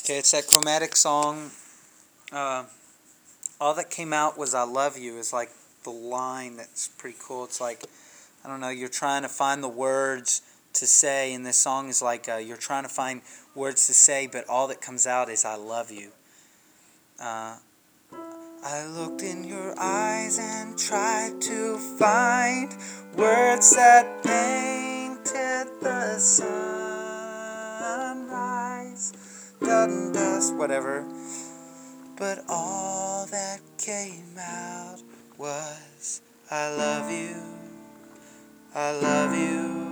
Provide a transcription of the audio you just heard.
Okay, it's that Chromatic song. Uh, all that came out was "I love you" is like the line that's pretty cool. It's like, I don't know, you're trying to find the words to say, and this song is like you're trying to find words to say, but all that comes out is "I love you." Uh, I looked in your eyes and tried to find words that painted the sunrise, dun dust, whatever. But all that came out was "I love you, I love you,